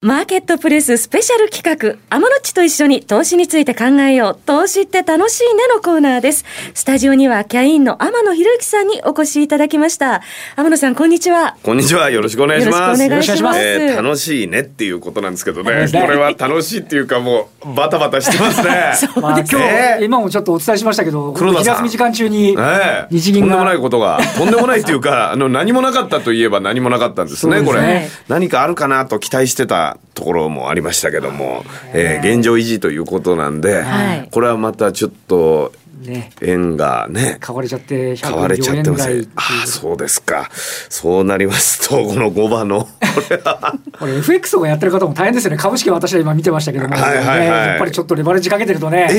マーケットプレススペシャル企画、天野っちと一緒に投資について考えよう。投資って楽しいねのコーナーです。スタジオにはキャインの天野博之さんにお越しいただきました。天野さん、こんにちは。 こんにちは。よろしくお願いします。 よろしくお願いします。 楽しいねっていうことなんですけどね。これは楽しいっていうかもうバタバタしてますね。 まあ、今もちょっとお伝えしましたけど、 黒田さん、 昼休み時間中に日銀が、 とんでもないことがとんでもないっていうか何もなかったといえば何もなかったんですね。これ何かあるかなと期待してたところもありましたけども、現状維持ということなんで、これはまたちょっと円がね買われちゃって 104円台。そうですか。そうなりますとこの5番のこれ FX とかやってる方も大変ですよね。株式は私は今見てましたけども、やっぱりちょっとレバレッジかけてるとね、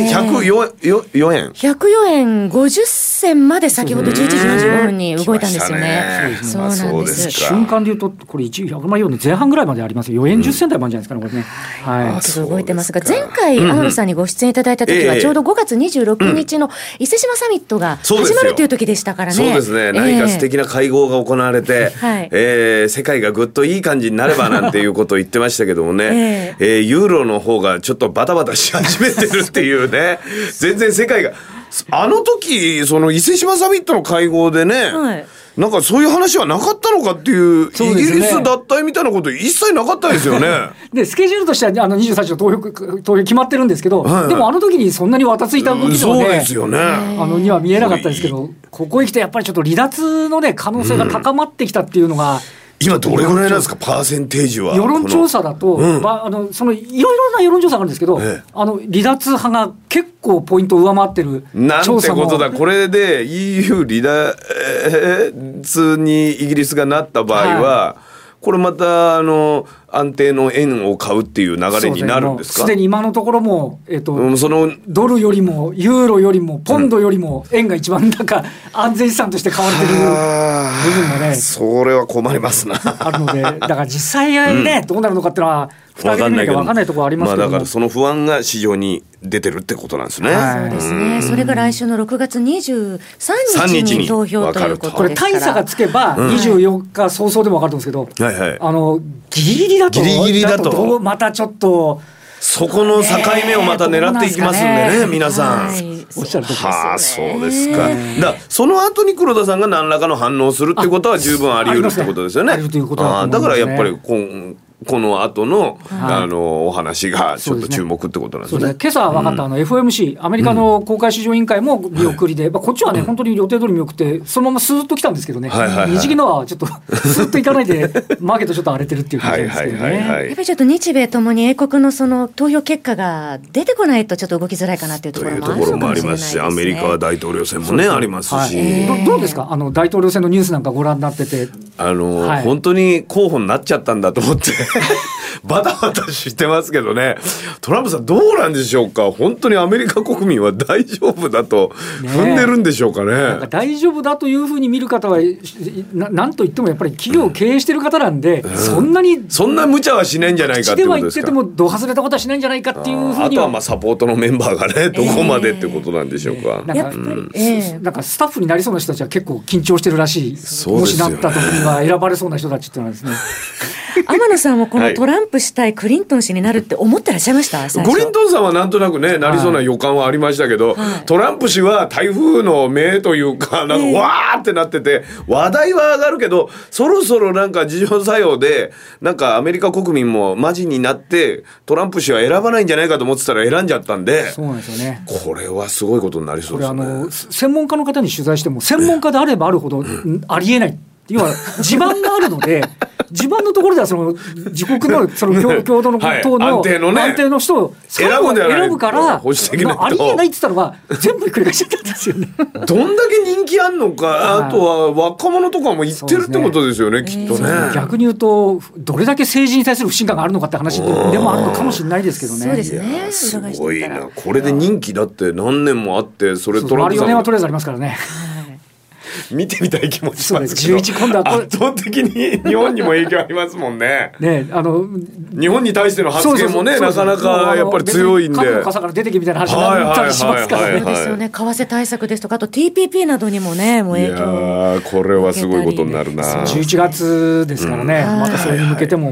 104円 104円50銭まで先ほど11時45分に動いたんですよね。そうなんです。 瞬間でいうとこれ104万円前半ぐらいまでありますよ。4円10銭台もあるんじゃないですかね、これね。 はい、ちょっと動いてますが、前回天野さんにご出演いただいた時はちょうど5月26日の伊勢志摩サミットが始まるという時でしたからね。 そうですね。何か素敵な会合が行われて、世界がぐっといい感じになればなんていうことを言ってましたけどもね、ユーロの方がちょっとバタバタし始めてるっていうね全然世界があの時その伊勢志摩サミットの会合でね、なんかそういう話はなかったのかっていう、イギリス脱退みたいなこと一切なかったですよね。 でスケジュールとしては23日の投票決まってるんですけど、でもあの時にそんなに渡ついた動きではね、 そうですよね。 には見えなかったですけど、ここへ来てやっぱりちょっと離脱のね可能性が高まってきたっていうのが、 今どれぐらいなんですか、パーセンテージは。 世論調査だと、そのいろいろな世論調査があるんですけど、離脱派が結構ポイントを上回ってる調査も。 なんてことだ。これで EU 離脱にイギリスがなった場合は、これまた安定の円を買うっていう流れになるんですか。 すでに今のところも、そのドルよりもユーロよりもポンドよりも円が一番なんか安全資産として買われてる部分もね、 それは困りますな。 あるので、だから実際ね、どうなるのかっていうのは分かんないところありますけども、 だからその不安が市場に出てるってことなんですね。 そうですね。それが来週の6月23日に投票ということですから、 これ大差がつけば24日早々でも分かると思うんですけど、ギリギリだとまたちょっとそこの境目をまた狙っていきますんでね、皆さん。 おっしゃるとおりです。 そうですか。その後に黒田さんが何らかの反応するってことは十分あり得るってことですよね。だからやっぱりこの後の、お話がちょっと注目ってことなんですね。 今朝分かったFOMC、アメリカの公開市場委員会も見送りで、こっちはね、本当に予定通り見送って、そのままスーッと来たんですけどね、日銀のはちょっとスーッといかないで、マーケットちょっと荒れてるっていう感じなんですけどね。 やっぱりちょっと日米ともに英国のその投票結果が出てこないと、ちょっと動きづらいかなというところもあるのかもしれないですね。 アメリカは大統領選もねありますし、 どうですか、大統領選のニュースなんかご覧になってて。 本当に候補になっちゃったんだと思ってバタバタしてますけどね。トランプさんどうなんでしょうか。本当にアメリカ国民は大丈夫だと踏んでるんでしょうかね。 なんか大丈夫だというふうに見る方はなんといってもやっぱり企業を経営してる方なんで、そんな無茶はしないんじゃないかってことですか。 口では言っててもど外れたことはしないんじゃないかっていうふうには。 あとはサポートのメンバーがね、どこまでってことなんでしょうか。 なんかスタッフになりそうな人たちは結構緊張してるらしい。もしなった時には選ばれそうな人たちっていうのはですね天野さんもこのトランプ氏対クリントン氏になるって思ってらっしゃいました？ クリントンさんはなんとなくねなりそうな予感はありましたけど、トランプ氏は台風の目というかなんかわーってなってて、話題は上がるけどそろそろなんか自浄作用でなんかアメリカ国民もマジになってトランプ氏は選ばないんじゃないかと思ってたら選んじゃったんで、 そうなんですよね。 これはすごいことになりそうですね。 これ専門家の方に取材しても専門家であればあるほどありえない。要は地盤があるので地盤のところではその自国のその共同の党の安定の人を選ぶからありえないって言ったのは全部ひっくり返しちゃったんですよね。 どんだけ人気あんのか、あとは若者とかも言ってるってことですよね、きっとね。 逆に言うとどれだけ政治に対する不信感があるのかって話でもあるのかもしれないですけどね。 そうですね。 すごいな。これで人気だって何年もあって、それトランプさん 4年はとりあえずありますからね。 見てみたい気持ちしますけど、 今度は圧倒的に日本にも影響ありますもんね。日本に対しての発言もねなかなかやっぱり強いんで、 核の傘から出てきみたいな話になったりしますからね。 そうですよね。為替対策ですとかあと TPP などにもねもう影響。 いやこれはすごいことになるな。 11月ですからね、またそれに向けても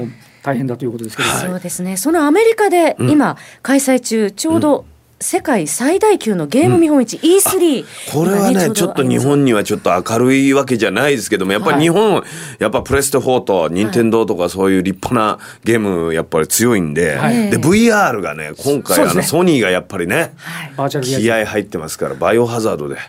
大変だということですけど、 そうですね。そのアメリカで今開催中、ちょうど世界最大級のゲーム見本市、E3。 これはね、ちょっと日本にはちょっと明るいわけじゃないですけども、やっぱり日本、やっぱプレステ4と任天堂とかそういう立派なゲームやっぱり強いんで、で VR がね、今回ソニーがやっぱりね、気合入ってますから、バイオハザードで。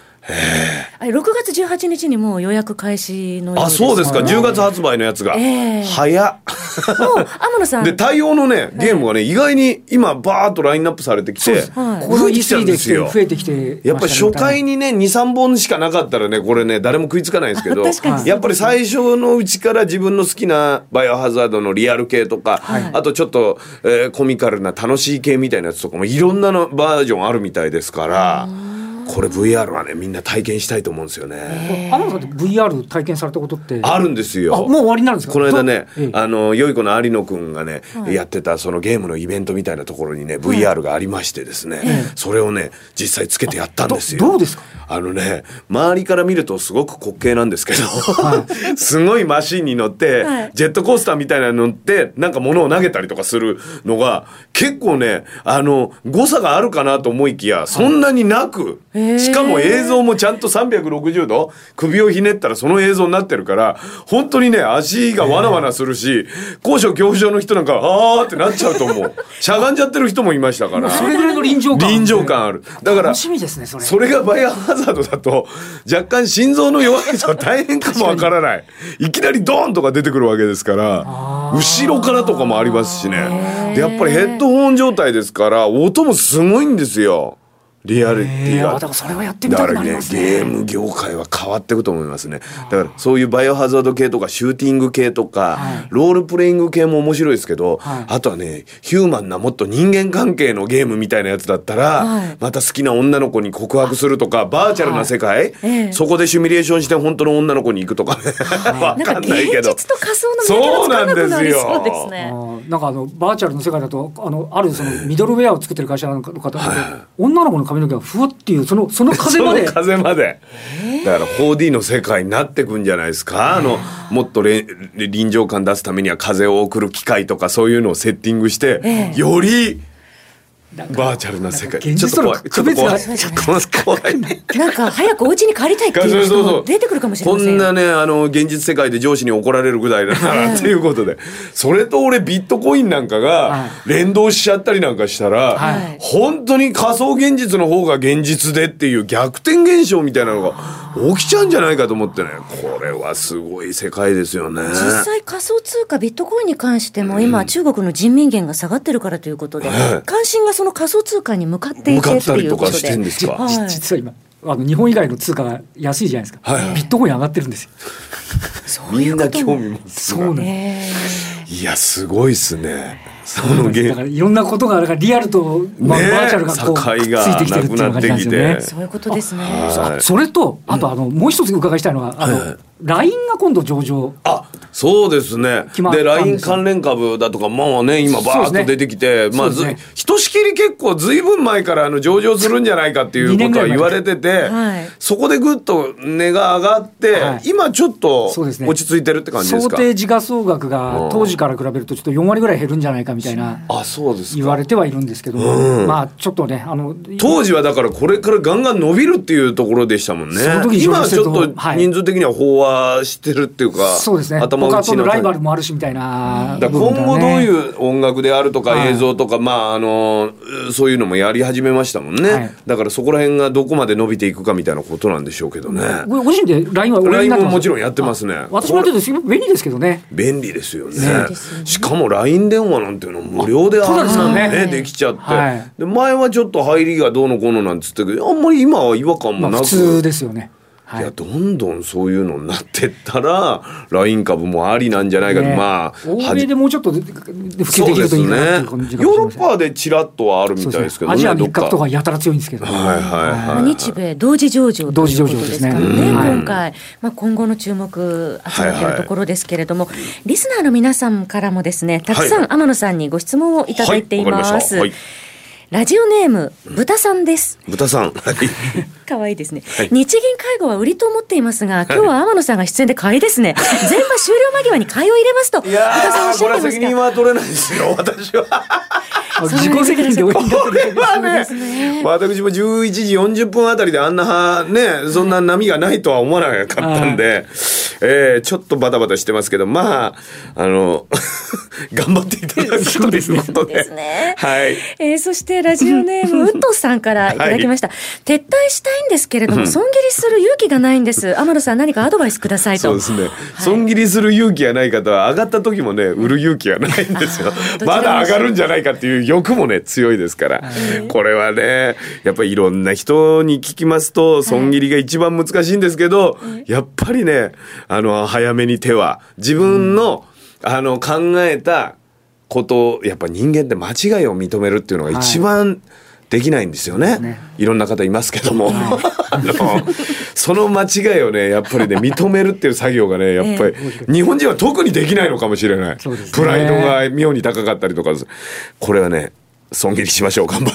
6月18日にもう予約開始のようです。 そうですか。10月発売のやつが、早っ。 もう天野さんで対応のねゲームがね、意外に今バーッとラインナップされてきて、 この E3 で増えてきて、 やっぱり初回にね 2,3 本しかなかったらね、これね誰も食いつかないんですけど、やっぱり最初のうちから自分の好きなバイオハザードのリアル系とか、あとちょっと、コミカルな楽しい系みたいなやつとかもいろんなのバージョンあるみたいですから、これ VR はねみんな体験したいと思うんですよね。 天野さんって VR 体験されたことってあるんですよ。 もう終わりになるんですか。 この間ね、良い子の有野くんがね、やってたそのゲームのイベントみたいなところにね VR がありましてですね、それをね実際つけてやったんですよ。 どうですか。 周りから見るとすごく滑稽なんですけど、すごいマシンに乗って、ジェットコースターみたいなの乗ってなんか物を投げたりとかするのが結構ね誤差があるかなと思いきやそんなになく、しかも映像もちゃんと360度首をひねったらその映像になってるから、本当にね足がわなわなするし、高所恐怖症の人なんかあーってなっちゃうと思う。しゃがんじゃってる人もいましたから。 それぐらいの臨場感ある。だから楽しみですね。 それがバイオハザードだと若干心臓の弱い人は大変かもわからない。いきなりドーンとか出てくるわけですから、後ろからとかもありますしね。でやっぱりヘッドホン状態ですから音もすごいんですよ。リアリティが。 だからそれはやってみたくなりますね。 ゲーム業界は変わっていくと思いますね。だからそういうバイオハザード系とかシューティング系とか、ロールプレイング系も面白いですけど、あとはねヒューマンなもっと人間関係のゲームみたいなやつだったら、また好きな女の子に告白するとか、バーチャルな世界、そこでシミュレーションして本当の女の子に行くとかね、わかんないけど、 現実と仮想の見分けがつかなくなりそうですね。 なんかバーチャルの世界だとあるそのミドルウェアを作ってる会社の方で、女の子の髪の毛がふわっていうその風までだから 4D の世界になってくんじゃないですか。もっと臨場感出すためには風を送る機械とかそういうのをセッティングして、よりバーチャルな世界。 ちょっと怖い。ちょっと怖い。 なんか早くお家に帰りたいっていう人も出てくるかもしれません。 こんなね現実世界で上司に怒られるぐらいだなっていうことで、それと俺ビットコインなんかが連動しちゃったりなんかしたら、本当に仮想現実の方が現実でっていう逆転現象みたいなのが起きちゃうんじゃないかと思ってね、これはすごい世界ですよね。 実際仮想通貨ビットコインに関しても今、中国の人民元が下がってるからということで、関心がその仮想通貨に向かっていてっていうことで、 実は今日本以外の通貨が安いじゃないですか、ビットコイン上がってるんですよ。 みんな興味持つ。 そうなんいやすごいっすね。 だからいろんなことがリアルと、バーチャルがこうくっついてきてるっていう感じなんですよね。 そういうことですね。 それとあともう一つお伺いしたいのがLINE が今度上場。 そうですね。で LINE 関連株だとかもうね今バーッと出てきて、ひとしきり結構ずいぶん前から上場するんじゃないかっていうことは言われてて、そこでぐっと値が上がって、今ちょっと落ち着いてるって感じですか。 想定時価総額が当時から比べるとちょっと4割ぐらい減るんじゃないかみたいな言われてはいるんですけど、ちょっとね当時はだからこれからガンガン伸びるっていうところでしたもんね。今はちょっと人数的には飽和してるっていうか、 そうですね。他とのライバルもあるしみたいな。 今後どういう音楽であるとか映像とか、そういうのもやり始めましたもんね。だからそこら辺がどこまで伸びていくかみたいなことなんでしょうけどね。 ご自身で LINE はおやりになってます？ LINE ももちろんやってますね。 私もやってるんですけど便利ですけどね。 便利ですよね。しかも LINE 電話なんていうの無料でできちゃって、で前はちょっと入りがどうのこうのなんつってけど、あんまり今は違和感もなく、 普通ですよね。 いやどんどんそういうのになってったら LINE 株もありなんじゃないかと、 欧米でもうちょっと普及できるといいなっていう感じがしますね。 ヨーロッパでちらっとはあるみたいですけどね。 アジア密格とかやたら強いんですけど、 日米同時上場ということですからね。今回、今後の注目集めているところですけれども、リスナーの皆さんからもですねたくさん天野さんにご質問をいただいています。 ラジオネーム豚さんです。 豚さん、 可愛いですね、はい、日銀介護は売りと思っていますが、今日は天野さんが出演で買いですね。全場終了間際に買いを入れますと。 いやー、これは責任は取れないですよ、私は。 自己責任でお言いになってる。 これはね、私も11時40分あたりであんなね、そんな波がないとは思わなかったんで、ちょっとバタバタしてますけど、まあ頑張っていただくということで。 ですね。 はい。 そしてラジオネームウッドさんからいただきました。はい、撤退したいんですけれども、損切りする勇気がないんです。天野さん、何かアドバイスくださいと。 そうですね。はい、損切りする勇気がない方は、上がった時もね、売る勇気がないんですよ。まだ上がるんじゃないかっていう欲もね、強いですから。これはね、やっぱりいろんな人に聞きますと、損切りが一番難しいんですけど、やっぱりね、早めに手は、自分の、考えたことを、やっぱ人間って間違いを認めるっていうのが一番できないんですよね。いろんな方いますけども。その間違いをね、やっぱりね、認めるっていう作業がね、やっぱり、日本人は特にできないのかもしれない。プライドが妙に高かったりとか、これはね、損切りしましょう、頑張って。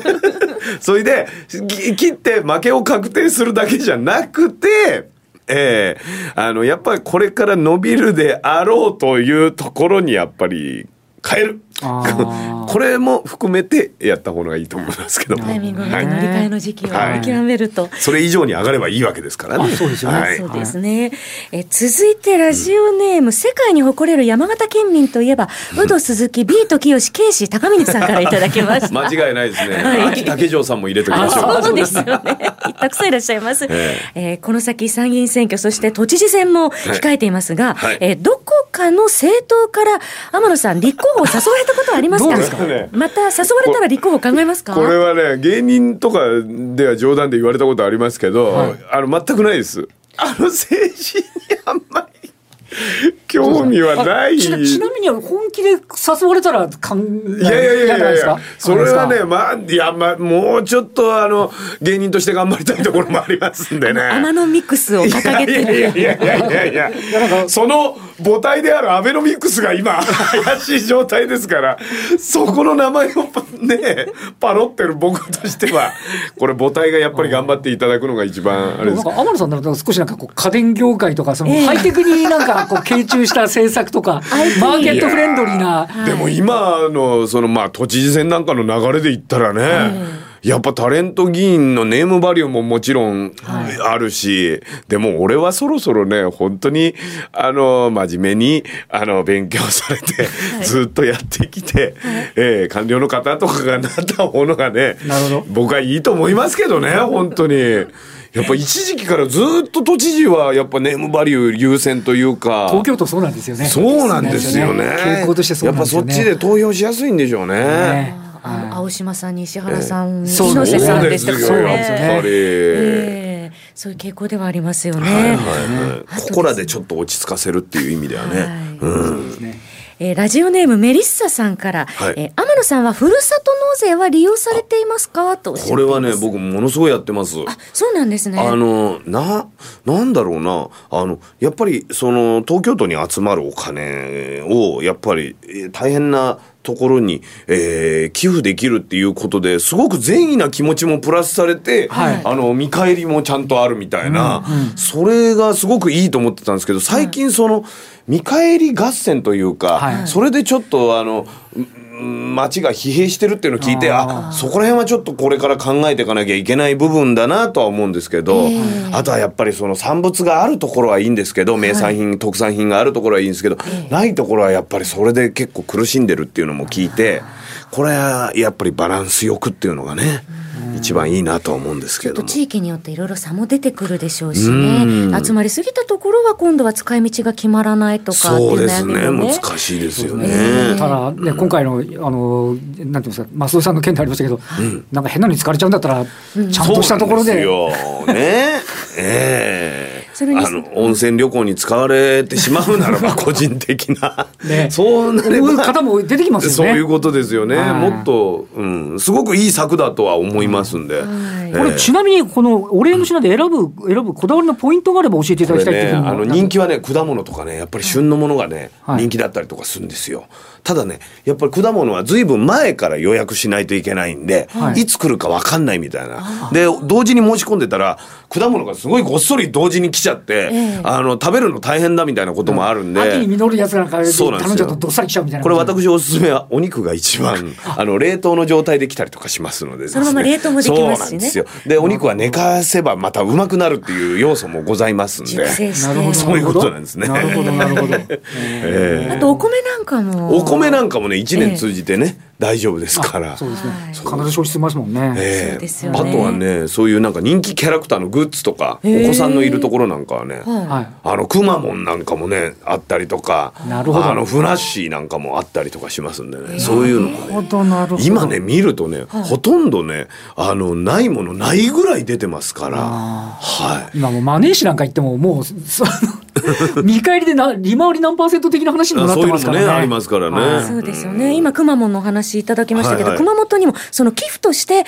それで、切って負けを確定するだけじゃなくて、やっぱりこれから伸びるであろうというところにやっぱり変える。これも含めてやった方がいいと思いますけども、 タイミングを見て乗り換えの時期を見極めると、 それ以上に上がればいいわけですからね。 そうですよね。 そうですね。続いてラジオネーム、世界に誇れる山形県民といえば、ウド鈴木、ビート清志、ケイシ高峰さんからいただきました。 間違いないですね。秋竹城さんも入れておきましょう。 そうですよね。たくさんいらっしゃいます。この先参議院選挙、そして都知事選も控えていますが、どこかの政党から天野さん立候補を誘われたことはありますか？また誘われたら立候補考えますか？ これはね、芸人とかでは冗談で言われたことありますけど、全くないです。政治にあんまり興味はない。 ちなみに本気で誘われたらいやそれはね、もうちょっと芸人として頑張りたいところもありますんでね。 アマノミクスを掲げてる。 いやその母体であるアベノミクスが今怪しい状態ですから、そこの名前をねパロってる僕としては、これ母体がやっぱり頑張っていただくのが一番あれです。 天野さんだと少し家電業界とかハイテクに傾注した政策とか、マーケットフレンドリーな。 でも今の都知事選なんかの流れで言ったらね、やっぱタレント議員のネームバリューももちろんあるし、でも俺はそろそろね、本当に真面目に勉強されてずっとやってきて、官僚の方とかがなったものがね、僕はいいと思いますけどね、本当に。やっぱ一時期からずっと都知事はやっぱネームバリュー優先というか、 東京都そうなんですよね。 そうなんですよね。 傾向としてそうなんですよね。 やっぱそっちで投票しやすいんでしょうね。 青島さんに石原さん、 猪瀬さんでしたからね。 やっぱりそういう傾向ではありますよね。 ここらでちょっと落ち着かせるっていう意味ではね。そうですね。 ラジオネームメリッサさんから、天野さんはふるさと納税は利用されていますかとおっしゃっています。 これはね、僕ものすごいやってます。 そうなんですね。 なんだろうな、やっぱり東京都に集まるお金をやっぱり大変なところに、寄付できるっていうことですごく善意な気持ちもプラスされて、見返りもちゃんとあるみたいな、それがすごくいいと思ってたんですけど、最近見返り合戦というか、それでちょっと町が疲弊してるっていうのを聞いて、そこら辺はちょっとこれから考えていかなきゃいけない部分だなとは思うんですけど、あとはやっぱり産物があるところはいいんですけど、名産品、特産品があるところはいいんですけど、ないところはやっぱりそれで結構苦しんでるっていうのも聞いて、これはやっぱりバランスよくっていうのがね、一番いいなとは思うんですけども、 ちょっと地域によっていろいろ差も出てくるでしょうしね。集まりすぎたところは今度は使い道が決まらないとかっていう悩みもね。 そうですね、難しいですよね。 ただね、今回のなんていうんですか、増尾さんの件でありましたけど、なんか変なのに使われちゃうんだったら、ちゃんとしたところで。 そうなんですよね。温泉旅行に使われてしまうならば個人的な、そうなれば方も出てきますよね。 そういうことですよね。もっと、すごくいい策だとは思いますんで。 これちなみにこのお礼の品で選ぶこだわりのポイントがあれば教えていただきたいっていう人気はね、果物とかね、やっぱり旬のものがね、人気だったりとかするんですよ。 ただね、やっぱり果物は随分前から予約しないといけないんで、いつ来るか分かんないみたいな。で、同時に申し込んでたら、果物がすごいごっそり同時に来ちゃって、食べるの大変だみたいなこともあるんで。 秋に実るやつなんか頼んじゃうとどっさり来ちゃうみたいな。 これ私おすすめはお肉が一番、冷凍の状態で来たりとかしますのでですね。 そのまま冷凍もできますしね。そうなんですよ。 で、お肉は寝かせばまたうまくなるっていう要素もございますんで。そういうことなんですね。 なるほど、なるほど。 あとお米なんかも。 お米なんかもね、1年通じてね、大丈夫ですから。 そうですね。必ず消費してますもんね。 そうですよね。 あとはね、そういうなんか人気キャラクターのグッズとか、お子さんのいるところなんかはね、くまモンなんかもね、あったりとか、ふなっしーなんかもあったりとかしますんでね、そういうのもね、今ね、見るとね、ほとんどね、ないものないぐらい出てますから、 今もうマネージなんか言っても、もう、見返りで利回り何%的な話にもなってますからね。 そういうのね、ありますからね。 そうですよね。今、くまモンのお話いただきましたけど、熊本にもその寄付として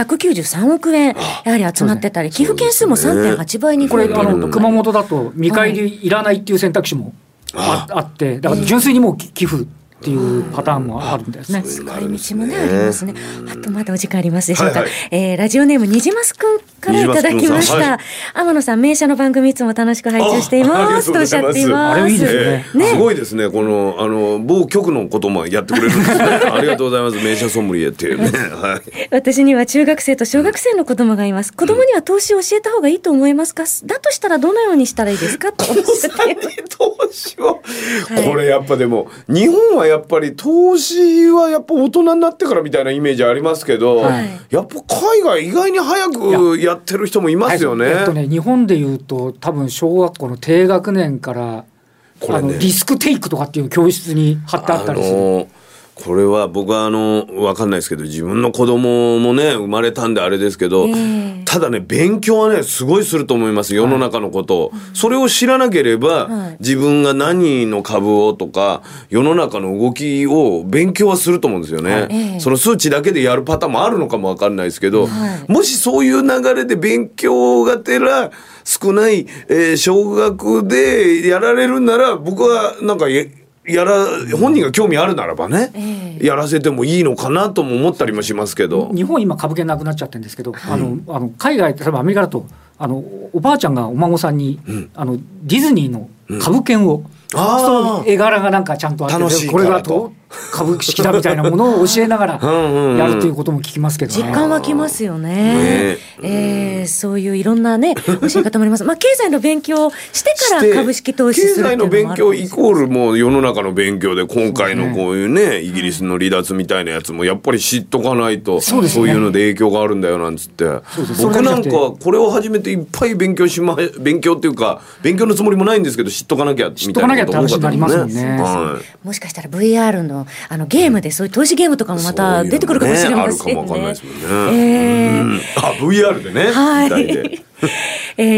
193億円やはり集まってたり、寄付件数も 3.8 倍に増えている。 これ熊本だと見返りいらないっていう選択肢もあって、だから純粋にもう寄付っていうパターンもあるんですね。 使い道もね、ありますね。あとまだお時間ありますでしょうか。ラジオネームにじますくんからいただきました。天野さん、名車の番組いつも楽しく拝聴していますとおっしゃっています。 あれいいですね。 すごいですね。この某局のこともやってくれるんですね。ありがとうございます。名車ソムリエっていうね。 私には中学生と小学生の子供がいます。子供には投資を教えた方がいいと思いますか。だとしたらどのようにしたらいいですかとおっしゃっています。 投資をこれやっぱでも日本はやっぱり投資はやっぱ大人になってからみたいなイメージありますけど、やっぱ海外意外に早くやってる人もいますよね。 日本でいうと多分小学校の低学年からリスクテイクとかっていう教室に貼ってあったりする。 これは僕は分かんないですけど、自分の子供もね生まれたんであれですけど、ただね勉強はねすごいすると思います。世の中のことを、それを知らなければ、自分が何の株をとか世の中の動きを勉強はすると思うんですよね。その数値だけでやるパターンもあるのかも分かんないですけど、もしそういう流れで勉強がてら少ない、小学でやられるなら、僕はなんか本人が興味あるならばね、やらせてもいいのかなとも思ったりもしますけど。 日本今株券なくなっちゃってるんですけど、海外例えばアメリカだとおばあちゃんがお孫さんに、ディズニーの株券を、絵柄がなんかちゃんとあって、これが株式だみたいなものを教えながらやるということも聞きますけどね。 実感湧きますよね。そういういろんなね教え方もあります。経済の勉強をしてから株式投資するっていうのもあるんです。 経済の勉強イコールもう世の中の勉強で、今回のこういうねイギリスの離脱みたいなやつもやっぱり知っとかないと、そういうので影響があるんだよなんつって、僕なんかこれを始めていっぱい勉強っていうか勉強のつもりもないんですけど、知っとかなきゃみたいなこと多かったもんね。 もしかしたら VR のゲームでそういう投資ゲームとかもまた出てくるかもしれませんね。 あるかもわかんないですもんね。VR でね。 はい。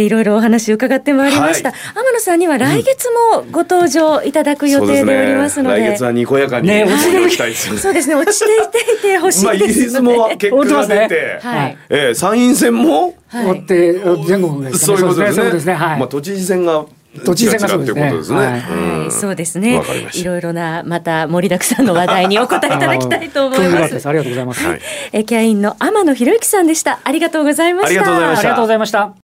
いろいろお話伺ってまいりました。天野さんには来月もご登場いただく予定でおりますので。 来月はにこやかに落ちていきたいですね。 そうですね。落ちていてほしいですね。 イギリスも結果が出て、参院選も終わって前後ですね。 そういうことですね。都知事選が都知事選がそうですね。 そうですね。いろいろなまた盛りだくさんの話題にお答えいただきたいと思います。 ありがとうございます。 キャインの天野博之さんでした。ありがとうございました。 ありがとうございました。